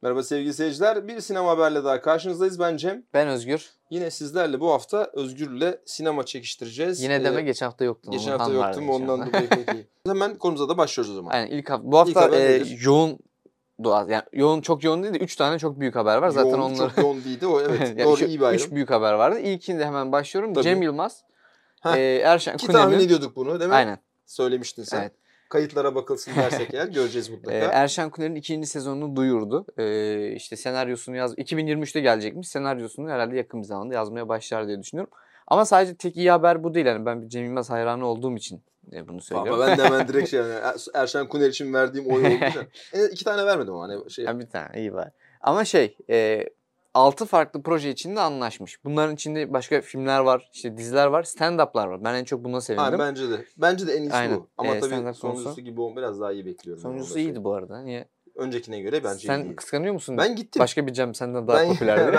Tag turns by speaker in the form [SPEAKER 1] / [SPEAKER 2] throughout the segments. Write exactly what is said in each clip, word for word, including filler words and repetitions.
[SPEAKER 1] Merhaba sevgili seyirciler. Bir sinema haberle daha karşınızdayız. Ben Cem.
[SPEAKER 2] Ben Özgür.
[SPEAKER 1] Yine sizlerle bu hafta Özgür'le sinema çekiştireceğiz.
[SPEAKER 2] Yine deme
[SPEAKER 1] ee,
[SPEAKER 2] geçen hafta yoktum.
[SPEAKER 1] Geçen hafta yoktum ondan dolayı peki. Hemen konumuza da başlıyoruz o zaman.
[SPEAKER 2] Aynen ilk hafta. Bu hafta e, yoğun doğa yani yoğun çok yoğun değil de üç tane çok büyük haber var. Zaten
[SPEAKER 1] yoğun,
[SPEAKER 2] onları
[SPEAKER 1] çok yoğun değildi o evet.
[SPEAKER 2] yani
[SPEAKER 1] doğru
[SPEAKER 2] şu,
[SPEAKER 1] iyi bir ayrım.
[SPEAKER 2] Üç büyük haber vardı. İlkinde hemen başlıyorum.
[SPEAKER 1] Tabii.
[SPEAKER 2] Cem Yılmaz,
[SPEAKER 1] Heh,
[SPEAKER 2] e, Erşen
[SPEAKER 1] Ki
[SPEAKER 2] Kuner'in.
[SPEAKER 1] tahmin ediyorduk bunu değil mi?
[SPEAKER 2] Aynen.
[SPEAKER 1] Söylemiştin sen. Evet. Kayıtlara bakılsın dersek eğer göreceğiz mutlaka.
[SPEAKER 2] Ee, Erşen Kuner'in ikinci sezonunu duyurdu. Ee, işte senaryosunu yaz. iki bin yirmi üçte gelecekmiş. Senaryosunu herhalde yakın bir zamanda yazmaya başlar diye düşünüyorum. Ama sadece tek iyi haber bu değil. Yani ben bir Cem Yılmaz hayranı olduğum için bunu söylüyorum.
[SPEAKER 1] Baba ben de hemen direkt şey yani Erşen Kuner için verdiğim oy oldu. e, iki tane vermedim ama hani şey.
[SPEAKER 2] Ha, bir tane iyi var. Ama şey e, altı farklı proje içinde anlaşmış. Bunların içinde başka filmler var, işte diziler var, stand-up'lar var. Ben en çok buna sevindim.
[SPEAKER 1] Ha, bence de. Bence de en iyisi
[SPEAKER 2] Aynen.
[SPEAKER 1] bu. Ama
[SPEAKER 2] ee,
[SPEAKER 1] tabii sonuncusu gibi olma biraz daha iyi bekliyorum.
[SPEAKER 2] Sonuncusu iyiydi bu arada. Niye?
[SPEAKER 1] Öncekine göre bence
[SPEAKER 2] Sen
[SPEAKER 1] iyiydi.
[SPEAKER 2] kıskanıyor musun?
[SPEAKER 1] Ben gittim.
[SPEAKER 2] Başka bir Cem senden daha
[SPEAKER 1] ben,
[SPEAKER 2] popülerdi.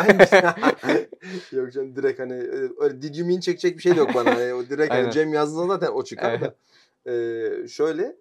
[SPEAKER 1] ben Yok canım direkt hani öyle did you mean çekecek bir şey de yok bana. Yani, o direkt hani Cem yazdığında zaten o çıkar evet. da. Ee, şöyle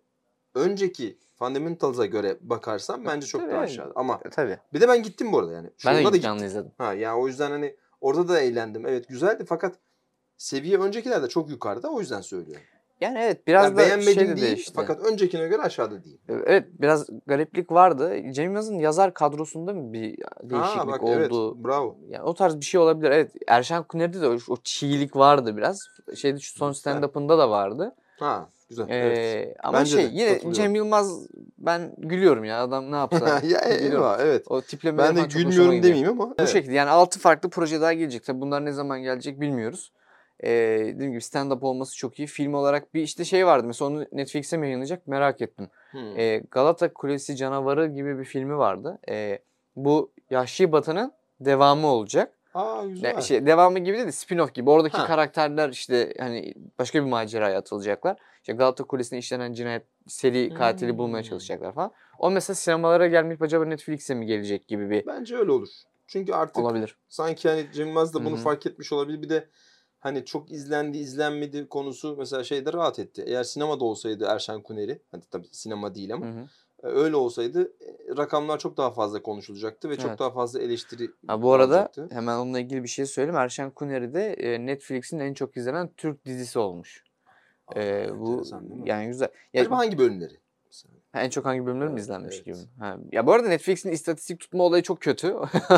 [SPEAKER 1] önceki Fundamentals'a göre bakarsam bence çok tabii, daha aşağıda. Ama
[SPEAKER 2] tabii.
[SPEAKER 1] Bir de ben gittim bu arada yani.
[SPEAKER 2] Şu ben de
[SPEAKER 1] gittim.
[SPEAKER 2] canlı izledim.
[SPEAKER 1] Ha yani o yüzden hani orada da eğlendim. Evet güzeldi fakat seviye öncekilerde çok yukarıda o yüzden söylüyorum.
[SPEAKER 2] Yani evet biraz yani da
[SPEAKER 1] beğenmedim
[SPEAKER 2] şey de
[SPEAKER 1] değil
[SPEAKER 2] işte.
[SPEAKER 1] Fakat öncekine göre aşağıda değil.
[SPEAKER 2] Evet biraz gariplik vardı. Cem Yılmaz'ın yazar kadrosunda mı bir değişiklik
[SPEAKER 1] ha, bak,
[SPEAKER 2] oldu?
[SPEAKER 1] Evet, bravo.
[SPEAKER 2] Yani o tarz bir şey olabilir. Evet Erşen Kuner'de de o, o çiğlik vardı biraz. Şeyde şu son stand-up'ında da vardı.
[SPEAKER 1] Ha güzel.
[SPEAKER 2] Ee,
[SPEAKER 1] evet.
[SPEAKER 2] Ama
[SPEAKER 1] Bence
[SPEAKER 2] şey yine Cem Yılmaz ben gülüyorum ya adam ne yapsa.
[SPEAKER 1] ya eyvah evet.
[SPEAKER 2] O tiplemeleri
[SPEAKER 1] ben de gülmüyorum demeyeyim ama.
[SPEAKER 2] Bu
[SPEAKER 1] evet.
[SPEAKER 2] şekilde yani altı farklı proje daha gelecek. Tabii bunlar ne zaman gelecek bilmiyoruz. Ee, dediğim gibi stand-up olması çok iyi. Film olarak bir işte şey vardı. Mesela onu Netflix'e mi yayınlayacak merak ettim. Hmm. Ee, Galata Kulesi Canavarı gibi bir filmi vardı. Ee, bu Yahşi Batı'nın devamı olacak.
[SPEAKER 1] Aa güzel.
[SPEAKER 2] De, şey, devamı gibi değil de spin-off gibi. Oradaki ha. karakterler işte hani başka bir maceraya atılacaklar. İşte Galata Kulesi'nde işlenen cinayet seri katili hmm. bulmaya çalışacaklar falan. O mesela sinemalara gelmeyip acaba Netflix'e mi gelecek gibi bir.
[SPEAKER 1] Bence öyle olur. Çünkü artık olabilir. Sanki hani Cem Yılmaz da bunu Hı-hı. fark etmiş olabilir. Bir de hani çok izlendi, izlenmedi konusu mesela şeyde rahat etti. Eğer sinemada olsaydı Erşen Kuneri, hani tabii sinema değil ama Hı-hı. öyle olsaydı rakamlar çok daha fazla konuşulacaktı ve evet. çok daha fazla eleştiri
[SPEAKER 2] ha, bu arada alacaktı. Hemen onunla ilgili bir şey söyleyeyim. Erşen Kuneri de Netflix'in en çok izlenen Türk dizisi olmuş. Aa, ee, bu yani güzel. Ya,
[SPEAKER 1] acaba hangi bölümleri?
[SPEAKER 2] Ha, en çok hangi bölümleri
[SPEAKER 1] evet,
[SPEAKER 2] mi izlenmiş
[SPEAKER 1] evet.
[SPEAKER 2] gibi. Ha. Ya bu arada Netflix'in istatistik tutma olayı çok kötü.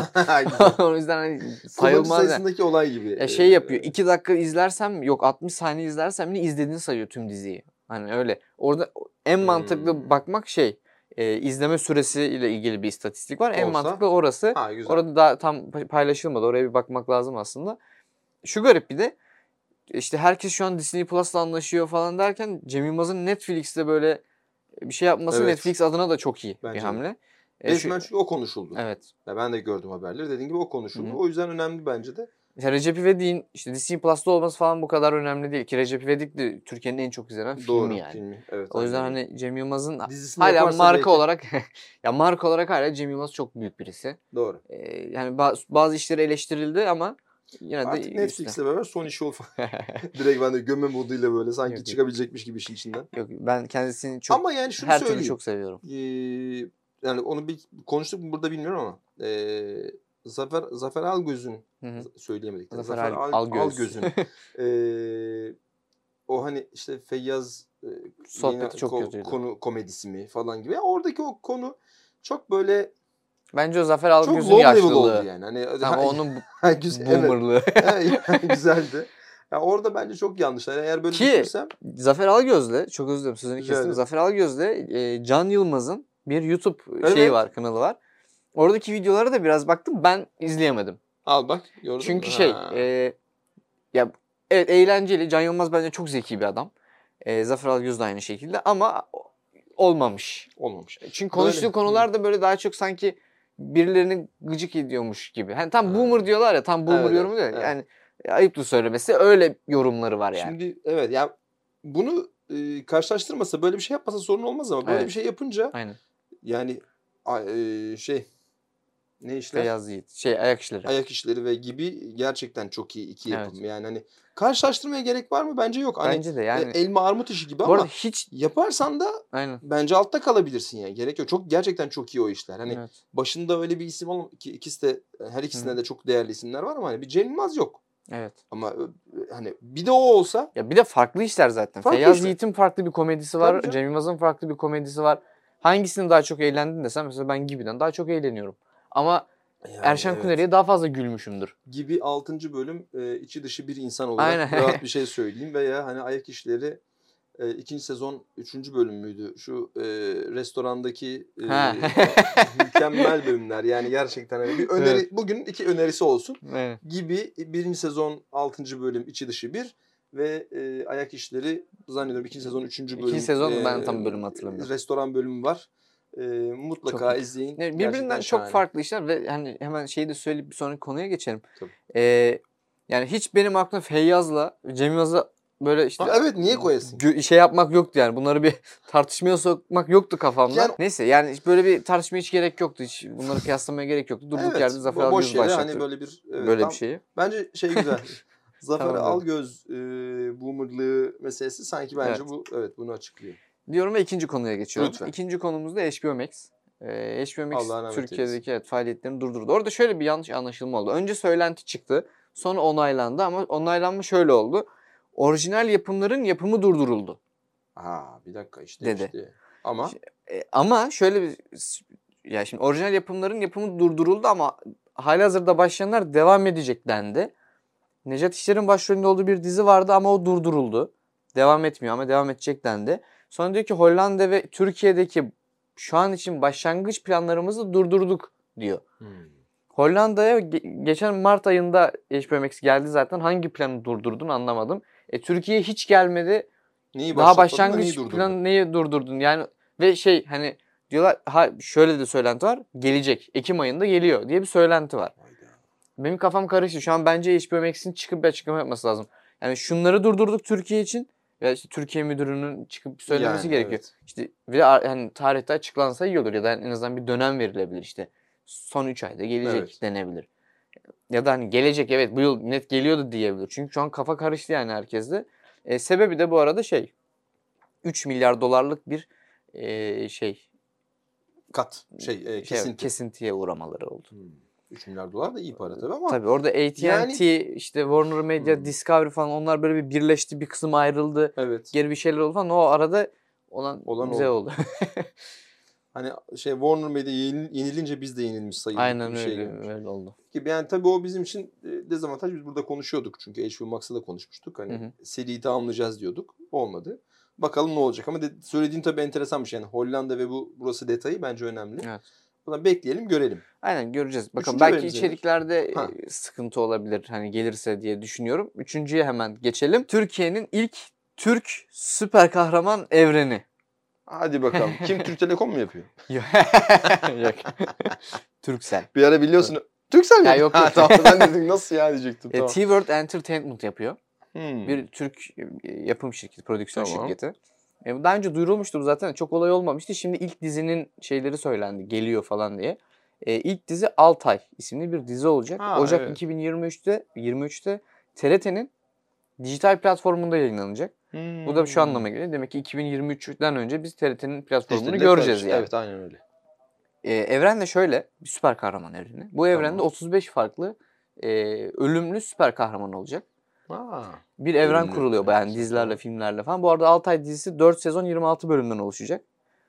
[SPEAKER 2] O yüzden hani sayılmaz.
[SPEAKER 1] Kullanıcı sayısındaki yani. olay gibi.
[SPEAKER 2] Ya şey yapıyor. iki dakika izlersem yok altmış saniye izlersem ne izlediğini sayıyor tüm diziyi. Hani öyle. Orada en hmm. mantıklı bakmak şey e, izleme süresiyle ilgili bir istatistik var. Olsa, en mantıklı orası. Ha, orada daha tam paylaşılmadı. Oraya bir bakmak lazım aslında. Şu garip bir de işte herkes şu an Disney Plus'la anlaşıyor falan derken Cem Yılmaz'ın Netflix'te böyle bir şey yapması evet. Netflix adına da çok iyi Bence bir hamle.
[SPEAKER 1] Resmen çünkü o konuşuldu.
[SPEAKER 2] Evet.
[SPEAKER 1] Ya ben de gördüm haberleri. Dediğim gibi o konuşuldu. Hı-hı. O yüzden önemli bence de.
[SPEAKER 2] Ya Recep İvedik'in işte Disney Plus'ta olması falan bu kadar önemli değil ki Recep İvedik de Türkiye'nin en çok izlenen
[SPEAKER 1] Doğru,
[SPEAKER 2] filmi yani.
[SPEAKER 1] Filmi. Evet,
[SPEAKER 2] o yüzden
[SPEAKER 1] aynen.
[SPEAKER 2] hani Cem Yılmaz'ın
[SPEAKER 1] Dizisini
[SPEAKER 2] hala marka
[SPEAKER 1] belki...
[SPEAKER 2] olarak ya marka olarak hala Cem Yılmaz çok büyük birisi.
[SPEAKER 1] Doğru.
[SPEAKER 2] Ee, yani bazı, bazı işleri eleştirildi ama yine
[SPEAKER 1] Artık
[SPEAKER 2] de
[SPEAKER 1] Netflix'le beraber son işi o falan. Direkt ben de gömme moduyla böyle sanki yok, çıkabilecekmiş gibi işin içinden.
[SPEAKER 2] Yok ben kendisini çok ama yani şunu her türlü çok seviyorum.
[SPEAKER 1] Ee, yani onu bir konuştuk mu burada bilmiyorum ama ee, Zafer Zafer Algöz'ün Hı-hı. söyleyemedik.
[SPEAKER 2] Zafer, Zafer Al, Algöz.
[SPEAKER 1] Algöz'ün ee, o hani işte Feyyaz e,
[SPEAKER 2] sohbeti çok
[SPEAKER 1] ko-
[SPEAKER 2] kötüydü.
[SPEAKER 1] Konu komedisi mi falan gibi. Yani oradaki o konu çok böyle
[SPEAKER 2] bence o Zafer Algöz'ün yaşlılığı. Oldu
[SPEAKER 1] yani. Hani
[SPEAKER 2] tamam, onun boomerlığı.
[SPEAKER 1] Evet. Yani güzeldi. Yani orada bence çok yanlışlar. Eğer böyle
[SPEAKER 2] Ki,
[SPEAKER 1] düşünürsem.
[SPEAKER 2] Zafer Algöz'le, çok özür dilerim sözünü
[SPEAKER 1] Güzeldi.
[SPEAKER 2] kestim. Zafer Algöz'le e, Can Yılmaz'ın bir YouTube evet. şeyi var, kanalı var. Oradaki videolara da biraz baktım. Ben izleyemedim.
[SPEAKER 1] Al bak gördün
[SPEAKER 2] Çünkü
[SPEAKER 1] mü?
[SPEAKER 2] şey e, ya evet eğlenceli. Can Yılmaz bence çok zeki bir adam. E, Zafer Algöz de aynı şekilde ama olmamış.
[SPEAKER 1] Olmamış.
[SPEAKER 2] Çünkü konuştuğu böyle, konular da böyle daha çok sanki birilerini gıcık ediyormuş gibi. Hani tam boomer diyorlar ya, tam boomer evet, yorumu diyor. Evet. Yani ayıptır söylemesi, öyle yorumları var yani.
[SPEAKER 1] Şimdi evet ya bunu e, karşılaştırmasa, böyle bir şey yapmasa sorun olmaz ama böyle evet. bir şey yapınca
[SPEAKER 2] Aynen.
[SPEAKER 1] yani e, şey Ne işler?
[SPEAKER 2] Feyyaz Yiğit. Şey Ayak İşleri.
[SPEAKER 1] Ayak İşleri ve gibi gerçekten çok iyi iki yapım.
[SPEAKER 2] Evet.
[SPEAKER 1] Yani hani karşılaştırmaya gerek var mı? Bence yok. Hani
[SPEAKER 2] Bence de yani.
[SPEAKER 1] e, elma armut işi gibi
[SPEAKER 2] Bu
[SPEAKER 1] ama
[SPEAKER 2] arada hiç
[SPEAKER 1] yaparsan da
[SPEAKER 2] aynen.
[SPEAKER 1] bence altta kalabilirsin yani. Gerek yok. Çok gerçekten çok iyi o işler. Hani
[SPEAKER 2] Evet.
[SPEAKER 1] başında öyle bir isim olm ki ikisi de her ikisinde Hı. de çok değerli isimler var ama hani bir Cem Yılmaz yok.
[SPEAKER 2] Evet.
[SPEAKER 1] Ama hani bir de o olsa.
[SPEAKER 2] Ya bir de farklı işler zaten.
[SPEAKER 1] Farklı
[SPEAKER 2] Feyyaz
[SPEAKER 1] işler.
[SPEAKER 2] Yiğit'in farklı bir komedisi var. Cem Yılmaz'ın farklı bir komedisi var. Hangisini daha çok eğlendin desem mesela ben Gibi'den daha çok eğleniyorum. Ama yani Erşen evet. Kuneri'ye daha fazla gülmüşümdür.
[SPEAKER 1] Gibi altıncı bölüm e, içi dışı bir insan olarak Aynen. rahat bir şey söyleyeyim. Veya hani Ayak İşleri e, ikinci sezon üçüncü bölüm müydü? Şu e, restorandaki e, mükemmel bölümler. Yani gerçekten hani bir öneri, evet. bugün iki önerisi olsun. Evet. Gibi birinci sezon altıncı bölüm içi dışı bir ve e, Ayak İşleri zannediyorum ikinci sezon üçüncü bölüm.
[SPEAKER 2] İkinci sezon e, ben tam bölüm hatırlamıyorum.
[SPEAKER 1] Restoran bölümü var. E, mutlaka çok izleyin.
[SPEAKER 2] Yani birbirinden çok farklı işler ve hani hemen şeyi de söyleyip bir sonraki konuya geçelim. Ee, yani hiç benim aklımda Feyyaz'la Cem Yılmaz'a böyle işte
[SPEAKER 1] ha, evet niye koyasın?
[SPEAKER 2] Gö- şey yapmak yoktu yani. Bunları bir tartışmaya sokmak yoktu kafamda. Yani, Neyse yani hiç böyle bir tartışmaya hiç gerek yoktu. Hiç bunları kıyaslamaya gerek yoktu. Durduk evet, yerde Zafer Algöz başlattı. Hani
[SPEAKER 1] böyle bir evet,
[SPEAKER 2] böyle
[SPEAKER 1] tam,
[SPEAKER 2] bir şeyi.
[SPEAKER 1] Bence şey güzel. Zafer tamam, Algöz e, boomerlığı meselesi sanki bence evet. bu evet bunu açıklıyor.
[SPEAKER 2] Diyorum ve ikinci konuya geçiyorum. Lütfen. İkinci konumuz da H B O Max. Ee, H B O Max Türkiye'deki evet, faaliyetlerini durdurdu. Orada şöyle bir yanlış anlaşılma oldu. Önce söylenti çıktı. Sonra onaylandı ama onaylanma şöyle oldu. Orijinal yapımların yapımı durduruldu.
[SPEAKER 1] Aa bir dakika işte
[SPEAKER 2] dedi.
[SPEAKER 1] işte. Ama
[SPEAKER 2] e, ama şöyle bir ya şimdi orijinal yapımların yapımı durduruldu ama halihazırda başlayanlar devam edecek dendi. Nejat İşler'in başrolünde olduğu bir dizi vardı ama o durduruldu. Devam etmiyor ama devam edecek dendi. Sonra diyor ki Hollanda ve Türkiye'deki şu an için başlangıç planlarımızı durdurduk diyor. Hmm. Hollanda'ya ge- geçen Mart ayında H B O Max geldi zaten. Hangi planı durdurdun anlamadım. E, Türkiye'ye hiç gelmedi.
[SPEAKER 1] Neyi
[SPEAKER 2] Daha başlangıç neyi planı neyi durdurdun? Yani ve şey hani diyorlar ha şöyle de söylenti var. Gelecek. Ekim ayında geliyor diye bir söylenti var. Benim kafam karıştı. Şu an bence H B O Max'in çıkıp bir açıklama yapması lazım. Yani şunları durdurduk Türkiye için. Ya işte Türkiye müdürünün çıkıp söylemesi yani, gerekiyor. Evet. İşte bir de hani tarihte açıklansa iyi olur ya da en azından bir dönem verilebilir işte. Son üç ayda gelecek evet. denebilir. Ya da hani gelecek evet bu yıl net geliyordu diyebilir. Çünkü şu an kafa karıştı yani herkeste. E, sebebi de bu arada şey üç milyar dolarlık bir e, şey
[SPEAKER 1] kat şey, e, kesinti.
[SPEAKER 2] şey kesintiye uğramaları oldu. Hmm.
[SPEAKER 1] üç milyar dolar da iyi para tabii ama.
[SPEAKER 2] Tabii orada A T and T, yani, işte Warner Media, hmm. Discovery falan onlar böyle bir birleşti. Bir kısım ayrıldı. Evet. Geri bir şeyler oldu falan. O arada olan, olan güzel oldu. oldu.
[SPEAKER 1] Hani şey Warner Media yenilince biz de yenilmiş sayıldık.
[SPEAKER 2] Aynen
[SPEAKER 1] bir
[SPEAKER 2] öyle,
[SPEAKER 1] şey
[SPEAKER 2] öyle oldu.
[SPEAKER 1] Yani tabii o bizim için dezavantaj. Biz burada konuşuyorduk çünkü H B O Max'la da konuşmuştuk. Hani hı hı. seriyi tamamlayacağız diyorduk. Olmadı. Bakalım ne olacak ama de, söylediğin tabii enteresan bir şey. Yani Hollanda ve bu burası detayı bence önemli. Evet. Buna bekleyelim, görelim.
[SPEAKER 2] Aynen göreceğiz. Bakın Üçüncü belki içeriklerde ha. sıkıntı olabilir hani gelirse diye düşünüyorum. Üçüncüye hemen geçelim. Türkiye'nin ilk Türk süper kahraman evreni.
[SPEAKER 1] Hadi bakalım. Kim Türk Telekom mu yapıyor?
[SPEAKER 2] Yok. Turkcell.
[SPEAKER 1] Bir ara biliyorsun. Turkcell mi?
[SPEAKER 2] Ya yok yok.
[SPEAKER 1] Tamam ben dedim nasıl ya diyecektim.
[SPEAKER 2] Tamam. T-World Entertainment yapıyor. Hmm. Bir Türk yapım şirketi, prodüksiyon tamam. şirketi. Daha önce duyurulmuştu zaten. Çok olay olmamıştı. Şimdi ilk dizinin şeyleri söylendi. Geliyor falan diye. Ee, ilk dizi Altay isimli bir dizi olacak. Ha, Ocak evet. iki bin yirmi üçte yirmi üçte T R T'nin dijital platformunda yayınlanacak. Hmm. Bu da şu anlama geliyor. Demek ki iki bin yirmi üçten önce biz T R T'nin platformunu işte göreceğiz yani.
[SPEAKER 1] Evet aynen öyle.
[SPEAKER 2] Ee, evren de şöyle bir süper kahraman evreni. Bu evrende tamam. otuz beş farklı e, ölümlü süper kahraman olacak. Aa, bir evren ölümlü. kuruluyor yani dizilerle, filmlerle falan. Bu arada Altay dizisi dört sezon yirmi altı bölümden oluşacak.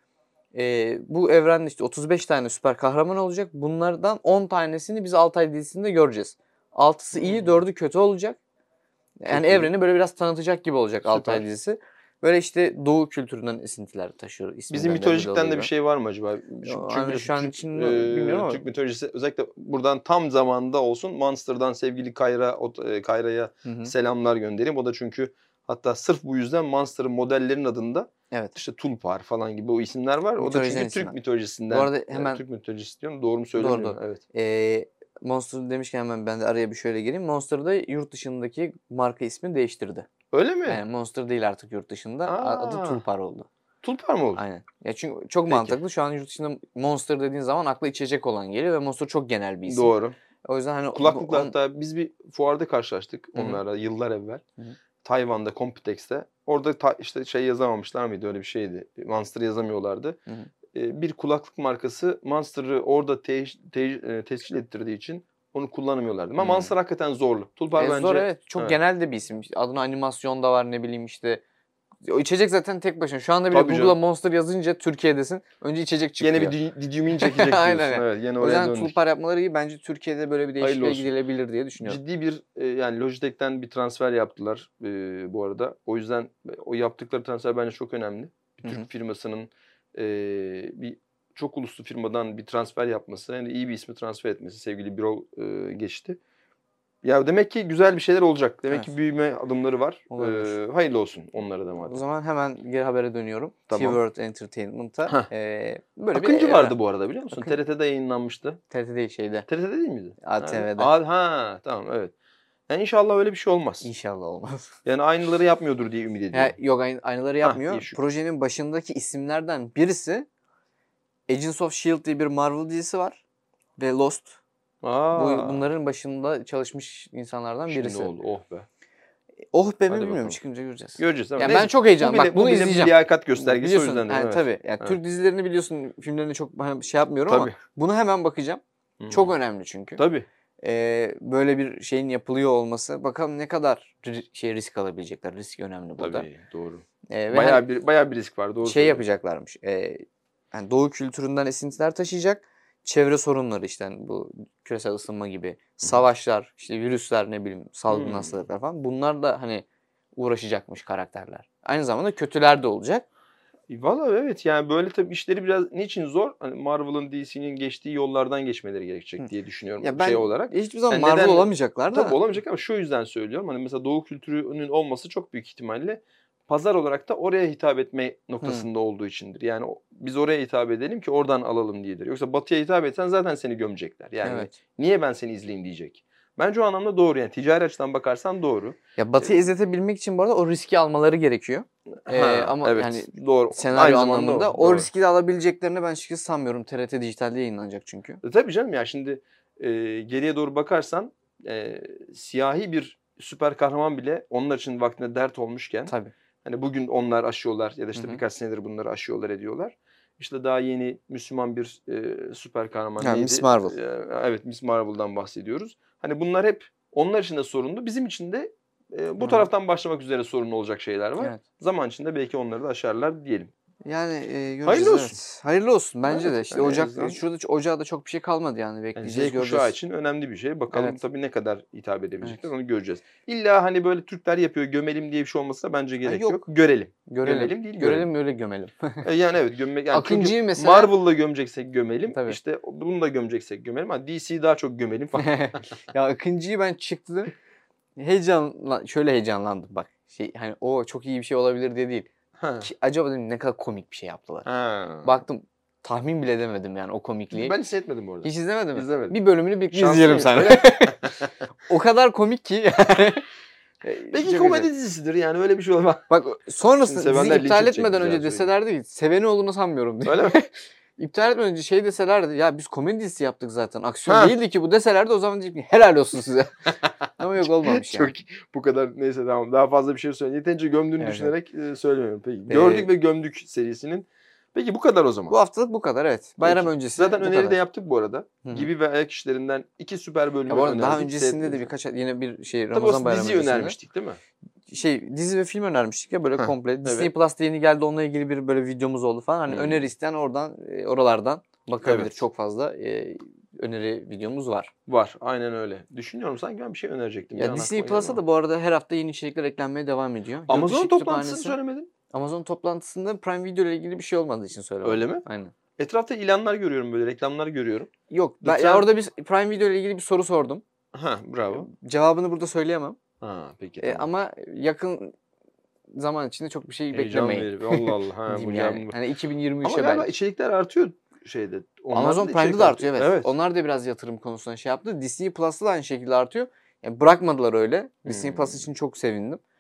[SPEAKER 2] Ee, bu evrende işte otuz beş tane süper kahraman olacak. Bunlardan on tanesini biz Altay dizisinde göreceğiz. altısı hmm. iyi, dördü kötü olacak. Yani Çok evreni iyi. böyle biraz tanıtacak gibi olacak Süper. Altay dizisi. Böyle işte Doğu kültüründen esintiler taşıyor.
[SPEAKER 1] Bizim mitolojikten de bir şey var mı acaba?
[SPEAKER 2] Çünkü yani şu an Türk, için e, bilmiyorum ama.
[SPEAKER 1] Türk mitolojisi özellikle buradan tam zamanında olsun Monster'dan sevgili Kayra Kayra'ya selamlar göndereyim. O da çünkü hatta sırf bu yüzden Monster'ın modellerin adında evet. işte Tulpar falan gibi o isimler var. O da çünkü isimler. Türk mitolojisinden. Bu arada hemen yani Türk mitolojisi diyorum. Doğru mu söylemiyorum? Doğru, doğru. Evet.
[SPEAKER 2] Ee, Monster demişken hemen ben de araya bir şöyle gireyim. Monster'da yurt dışındaki marka ismi değiştirdi.
[SPEAKER 1] Öyle mi?
[SPEAKER 2] Yani Monster değil artık yurt dışında. Aa. Adı Tulpar oldu.
[SPEAKER 1] Tulpar mı oldu?
[SPEAKER 2] Aynen. Ya çünkü çok Peki. mantıklı. Şu an yurt dışında Monster dediğin zaman akla içecek olan geliyor ve Monster çok genel bir isim.
[SPEAKER 1] Doğru.
[SPEAKER 2] O yüzden hani
[SPEAKER 1] kulaklıkla on... hatta biz bir fuarda karşılaştık onlarla Hı-hı. yıllar evvel. Hı-hı. Tayvan'da Computex'te. Orada ta, işte şey yazamamışlar mıydı? Öyle bir şeydi. Monster yazamıyorlardı. Ee, bir kulaklık markası Monster'ı orada te- te- tescil ettirdiği için onu kullanamıyorlardı. Ama hmm. Monster hakikaten zorlu. Tulpar
[SPEAKER 2] e,
[SPEAKER 1] bence...
[SPEAKER 2] Zor evet. Çok evet. genel de bir isim. Adına animasyon da var ne bileyim işte. O içecek zaten tek başına. Şu anda bile Tabii Google'a canım. Monster yazınca Türkiye'desin. Önce içecek çıkıyor.
[SPEAKER 1] Yine bir Didyumin çekecek diyorsun. Aynen. Evet, yine
[SPEAKER 2] o yüzden Tulpar yapmaları iyi. Bence Türkiye'de böyle bir değişikliğe gidilebilir diye düşünüyorum.
[SPEAKER 1] Ciddi bir yani Logitech'ten bir transfer yaptılar e, bu arada. O yüzden o yaptıkları transfer bence çok önemli. Bir Türk Hı-hı. firmasının e, bir çok uluslu firmadan bir transfer yapması, yani iyi bir ismi transfer etmesi. Sevgili Birol e, geçti. Ya demek ki güzel bir şeyler olacak. Demek evet. ki büyüme adımları var. Ee, hayırlı olsun onlara da madem.
[SPEAKER 2] O zaman hemen geri habere dönüyorum. Tamam. T-World Entertainment'a. Ee,
[SPEAKER 1] böyle Akıncı bir vardı bu arada biliyor musun? Akın... T R T'de yayınlanmıştı.
[SPEAKER 2] T R T değil şeyde.
[SPEAKER 1] T R T'de değil miydi?
[SPEAKER 2] A T V'de.
[SPEAKER 1] Ha, ha tamam evet. Yani inşallah öyle bir şey olmaz.
[SPEAKER 2] İnşallah olmaz.
[SPEAKER 1] Yani aynıları yapmıyordur diye ümit ediyorum.
[SPEAKER 2] Ya, yok aynı, aynıları yapmıyor. Ha, projenin başındaki isimlerden birisi Agents of S H I E L D diye bir Marvel dizisi var. Ve Lost.
[SPEAKER 1] Aa.
[SPEAKER 2] Bu, bunların başında çalışmış insanlardan
[SPEAKER 1] Şimdi
[SPEAKER 2] birisi.
[SPEAKER 1] Şimdi oldu oh be.
[SPEAKER 2] Oh be mi bilmiyorum bakalım. Çıkınca göreceğiz.
[SPEAKER 1] Göreceğiz.
[SPEAKER 2] Yani Neyse, ben çok heyecanlıyım. Bak bunu bu izleyeceğim.
[SPEAKER 1] Bu liyakat göstergesi o yüzden de.
[SPEAKER 2] Yani,
[SPEAKER 1] evet.
[SPEAKER 2] Tabii. Yani evet. Türk dizilerini biliyorsun, filmlerini çok hani şey yapmıyorum tabii. Ama bunu hemen bakacağım. Hmm. Çok önemli çünkü.
[SPEAKER 1] Tabii.
[SPEAKER 2] Ee, böyle bir şeyin yapılıyor olması. Bakalım ne kadar şey risk alabilecekler. Risk önemli burada.
[SPEAKER 1] Tabii doğru.
[SPEAKER 2] Ee,
[SPEAKER 1] bayağı hani, bir bayağı bir risk var doğru.
[SPEAKER 2] Şey söylüyorum. yapacaklarmış. E, yani Doğu kültüründen esintiler taşıyacak. Çevre sorunları işte yani bu küresel ısınma gibi, savaşlar, işte virüsler ne bileyim, salgın hmm. hastalıklar falan. Bunlar da hani uğraşacakmış karakterler. Aynı zamanda kötüler de olacak.
[SPEAKER 1] Valla evet yani böyle tabii işleri biraz niçin zor? Hani Marvel'ın D C'nin geçtiği yollardan geçmeleri gerekecek diye düşünüyorum
[SPEAKER 2] ya ben
[SPEAKER 1] şey olarak.
[SPEAKER 2] Hiçbir zaman yani Marvel neden, olamayacaklar da.
[SPEAKER 1] Tabii olamayacak ama şu yüzden söylüyorum. Hani mesela Doğu kültürünün olması çok büyük ihtimalle pazar olarak da oraya hitap etme noktasında hmm. olduğu içindir. Yani biz oraya hitap edelim ki oradan alalım diyedir. Yoksa Batı'ya hitap etsen zaten seni gömecekler. Yani evet. niye ben seni izleyeyim diyecek. Bence o anlamda doğru yani ticari açıdan bakarsan doğru.
[SPEAKER 2] Ya Batı'yı ee, izletebilmek için bu arada o riski almaları gerekiyor.
[SPEAKER 1] Ha, ee, ama evet,
[SPEAKER 2] yani
[SPEAKER 1] doğru.
[SPEAKER 2] Senaryo Aynı anlamında o, o riski de alabileceklerini ben açıkçası sanmıyorum. T R T Dijital'de yayınlanacak çünkü.
[SPEAKER 1] E, tabii canım ya şimdi e, geriye doğru bakarsan e, siyahi bir süper kahraman bile onlar için vaktinde dert olmuşken.
[SPEAKER 2] Tabii.
[SPEAKER 1] Hani bugün onlar aşıyorlar ya da işte Hı-hı. birkaç senedir bunları aşıyorlar ediyorlar. İşte daha yeni Müslüman bir e, süper kahraman
[SPEAKER 2] yani
[SPEAKER 1] neydi?
[SPEAKER 2] Miss Marvel.
[SPEAKER 1] E, evet Miss Marvel'dan bahsediyoruz. Hani bunlar hep onlar için de sorunlu. Bizim için de e, bu Hı-hı. taraftan başlamak üzere sorunlu olacak şeyler var. Evet. Zaman içinde belki onları da aşarlar diyelim.
[SPEAKER 2] Yani e, göreceğiz.
[SPEAKER 1] Hayırlı olsun.
[SPEAKER 2] Evet. Hayırlı olsun bence
[SPEAKER 1] evet,
[SPEAKER 2] de. İşte
[SPEAKER 1] yani
[SPEAKER 2] Ocak yüzden... şurada ocağa da çok bir şey kalmadı yani bekleyeceğiz yani
[SPEAKER 1] Z kuşağı
[SPEAKER 2] göreceğiz.
[SPEAKER 1] için önemli bir şey. Bakalım evet. tabii ne kadar hitap edebilecekler evet. onu göreceğiz. İlla hani böyle Türkler yapıyor gömelim diye bir şey olmasına bence gerek ha, yok. yok. Görelim.
[SPEAKER 2] Görelim.
[SPEAKER 1] Gömelim değil
[SPEAKER 2] görelim.
[SPEAKER 1] Görelim
[SPEAKER 2] öyle gömelim.
[SPEAKER 1] yani evet gömme yani
[SPEAKER 2] Akıncı'yı mesela
[SPEAKER 1] Marvel'la gömeceksek gömelim. Tabii. İşte bunu da gömeceksek gömelim. Ama D C'yi daha çok gömelim falan.
[SPEAKER 2] Ya Akıncı'yı ben çıktı. Heyecanla şöyle heyecanlandım bak. Şey hani o çok iyi bir şey olabilir diye değil. Ki, acaba dedim ne kadar komik bir şey yaptılar.
[SPEAKER 1] Ha.
[SPEAKER 2] Baktım tahmin bile edemedim yani o komikliği.
[SPEAKER 1] Ben hissetmedim bu arada.
[SPEAKER 2] Hiç izlemedin mi?
[SPEAKER 1] İzlemedim.
[SPEAKER 2] Bir bölümünü birlikte izleyelim seninle. O kadar komik ki yani.
[SPEAKER 1] Belki komedi güzel. Dizisidir yani öyle bir şey olmaz.
[SPEAKER 2] Bak sonrasında dizi iptal etmeden önce deselerdi ki seveni olduğunu sanmıyorum diye. Öyle mi? İptal etmeden önce şey deselerdi ya biz komedi dizisi yaptık zaten aksiyon ha. değildi ki bu deselerdi o zaman diyecek helal olsun size. Ama yok olmamış yani.
[SPEAKER 1] Çok bu kadar neyse tamam daha fazla bir şey söyleyeyim. Yeterince gömdüğünü evet. düşünerek e, söylemiyorum. Peki ee, gördük ve gömdük serisinin. Peki bu kadar o zaman.
[SPEAKER 2] Bu haftalık bu kadar evet. Bayram Peki. öncesi.
[SPEAKER 1] Zaten öneri kadar. de yaptık bu arada. Hı-hı. Gibi ve ayak işlerinden iki süper bölümü önerdik.
[SPEAKER 2] Daha öncesinde
[SPEAKER 1] Seyret
[SPEAKER 2] de birkaç yine bir şey Ramazan bayramı
[SPEAKER 1] dizi önermiştik değil mi?
[SPEAKER 2] Şey dizi ve film önermiştik ya böyle Heh, komple. Evet. Disney Plus'ta yeni geldi onunla ilgili bir böyle videomuz oldu falan. Hani hmm. öneri isteyen oradan oralardan bakabilir. Evet. Çok fazla e, öneri videomuz var.
[SPEAKER 1] Var. Aynen öyle. Düşünüyorum sanki ben bir şey önerecektim.
[SPEAKER 2] Ya Disney Plus'a da bu arada her hafta yeni içerikler eklenmeye devam ediyor.
[SPEAKER 1] Amazon toplantısını söylemedin.
[SPEAKER 2] Amazon toplantısında Prime Video ile ilgili bir şey olmadığı için söylemedim.
[SPEAKER 1] Öyle mi?
[SPEAKER 2] Aynen.
[SPEAKER 1] Etrafta ilanlar görüyorum böyle reklamlar görüyorum.
[SPEAKER 2] Yok. Ben, ya orada bir Prime Video ile ilgili bir soru sordum.
[SPEAKER 1] Ha bravo.
[SPEAKER 2] Cevabını burada söyleyemem.
[SPEAKER 1] Ha peki.
[SPEAKER 2] E,
[SPEAKER 1] tamam.
[SPEAKER 2] Ama yakın zaman içinde çok bir şey beklemeyin.
[SPEAKER 1] Allah Allah. Ha, bu
[SPEAKER 2] yani. Hani iki bin yirmi üçe
[SPEAKER 1] ama galiba içerikler artıyor şeyde.
[SPEAKER 2] Onlar Amazon Prime'da da artıyor evet. evet. Onlar da biraz yatırım konusunda şey yaptı. Disney Plus'ta da aynı şekilde artıyor. Yani bırakmadılar öyle. Hmm. Disney Plus için çok sevindim.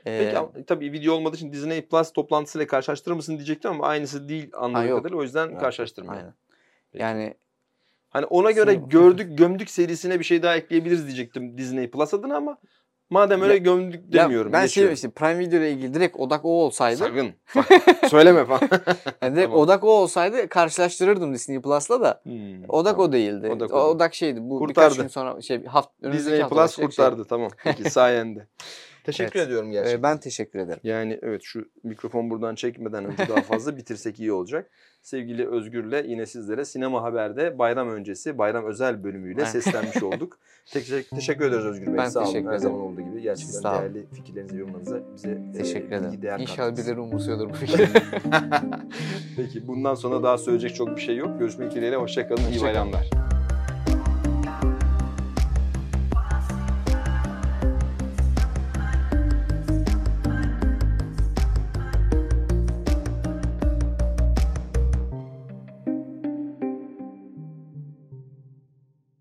[SPEAKER 1] Peki ama, tabii video olmadığı için Disney Plus toplantısıyla karşılaştırır mısın diyecektim ama aynısı değil anladığım kadarıyla. O yüzden
[SPEAKER 2] yok,
[SPEAKER 1] karşılaştırmıyorum.
[SPEAKER 2] Aynen. Yani
[SPEAKER 1] hani ona göre gördük gömdük serisine bir şey daha ekleyebiliriz diyecektim Disney Plus adına ama madem öyle ya, gömdük demiyorum.
[SPEAKER 2] Ya ben şey işte Prime Video ile ilgili direkt odak o olsaydı.
[SPEAKER 1] Sakın. Bak, söyleme falan.
[SPEAKER 2] Yani direkt tamam. Odak o olsaydı karşılaştırırdım Disney Plus'la da. Hmm, odak tamam. o değildi. Odak, o, odak şeydi. Bu kurtardı. Birkaç gün sonra şey hafta
[SPEAKER 1] Disney Plus kurtardı şey. Tamam. Peki sayende. Teşekkür evet. ediyorum gerçekten.
[SPEAKER 2] Ee, ben teşekkür ederim.
[SPEAKER 1] Yani evet şu mikrofon buradan çekmeden önce daha fazla bitirsek iyi olacak. Sevgili Özgür'le yine sizlere Sinema Haber'de bayram öncesi, bayram özel bölümüyle seslenmiş olduk. Teşekkür, teşekkür ederiz Özgür Bey.
[SPEAKER 2] Ben
[SPEAKER 1] Sağ
[SPEAKER 2] teşekkür
[SPEAKER 1] olun.
[SPEAKER 2] ederim.
[SPEAKER 1] Her zaman olduğu gibi. Gerçekten Sağ değerli olun. Fikirlerinizi, yorumlarınızı bize
[SPEAKER 2] teşekkür e, ederim.
[SPEAKER 1] Değer
[SPEAKER 2] İnşallah birileri umursuyordur bu fikri.
[SPEAKER 1] Peki bundan sonra daha söyleyecek çok bir şey yok. Görüşmek dileğiyle. Hoşça kalın. İyi bayramlar.